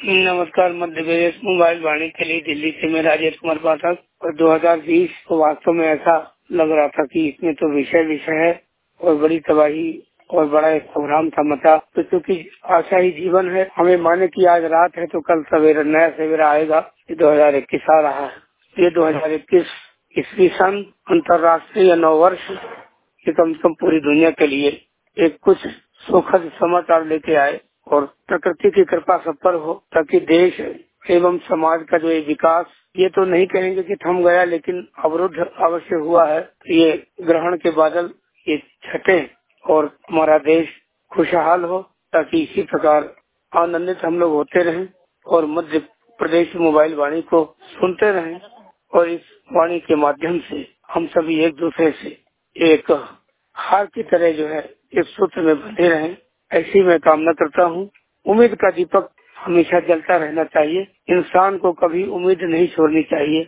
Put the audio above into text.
नमस्कार। मध्य प्रदेश मोबाइल वाणी के लिए दिल्ली से मैं राजेश कुमार पाठक। और 2020 को वास्तव में ऐसा लग रहा था कि इसमें तो विषय है और बड़ी तबाही और बड़ा एक प्रोग्राम था मचा। तो क्योंकि आशा ही जीवन है, हमें माने कि आज रात है तो कल सवेरा नया सवेरा आएगा। ये 2021 आ रहा है। ये 2021 ईस्वी सन अंतर्राष्ट्रीय नववर्ष ये कम से कम पूरी दुनिया के लिए एक कुछ सुखद समाचार लेके आए और प्रकृति की कृपा सब पर हो, ताकि देश एवं समाज का जो ये विकास, ये तो नहीं कहेंगे कि थम गया, लेकिन अवरुद्ध अवश्य हुआ है। ये ग्रहण के बादल ये छटे और हमारा देश खुशहाल हो, ताकि इसी प्रकार आनंदित हम लोग होते रहें और मध्य प्रदेश मोबाइल वाणी को सुनते रहें और इस वाणी के माध्यम से हम सभी एक दूसरे से एक हार की तरह जो है एक सूत्र में बंधे रहें, ऐसी मैं कामना करता हूँ। उम्मीद का दीपक हमेशा जलता रहना चाहिए। इंसान को कभी उम्मीद नहीं छोड़नी चाहिए।